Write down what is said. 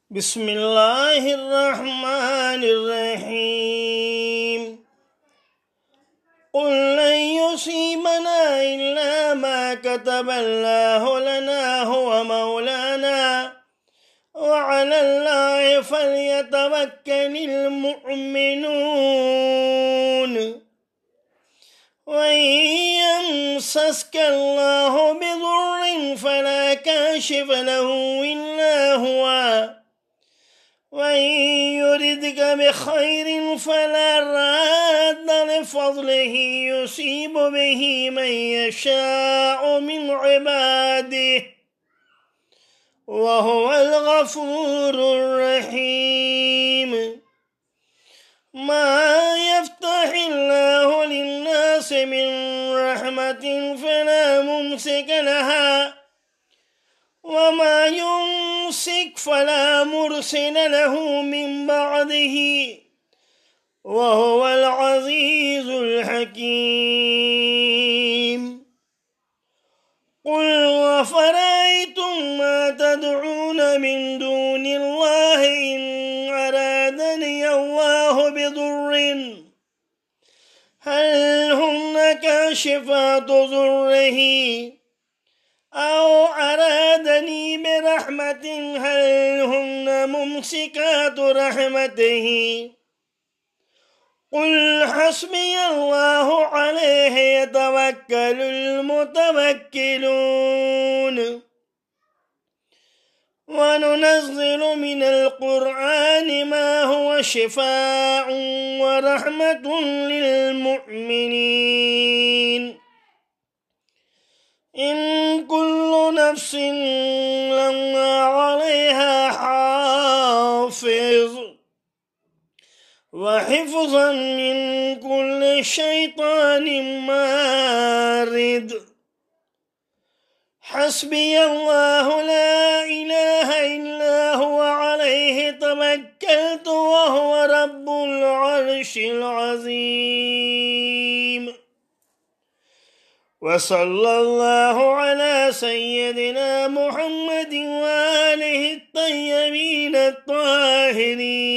بسم الله الرحمن الرحيم. قل لن يصيبنا إلا ما كتب الله لنا هو مولانا وعلى الله فليتوكل المؤمنون. وإن يمسسك الله بضر فلا كاشف له إلا هو وإن يردك بخير فلا راد لفضله يصيب به من يشاء من عباده وهو الغفور الرحيم. ما يفتح الله للناس من رحمة فلا ممسك لها وما يمسك فلا مرسل له من بعده وهو العزيز الحكيم. قل وفرأيتم ما تدعون من دون الله إن أرادني الله بضر هل هن كاشفات ضره أو أرادني برحمة هل هن ممسكات رحمته قل حسبي الله عليه يتوكل المتوكلون. وننزل من القرآن ما هو شفاء ورحمة للمؤمنين. إن كل نفس لما عليها حافظ وحفظا من كل شيطان مارد. حسبي الله لا إله إلا هو عليه توكلت وهو رب العرش العظيم. وصلى الله على سيدنا محمد وآله الطيبين الطاهرين.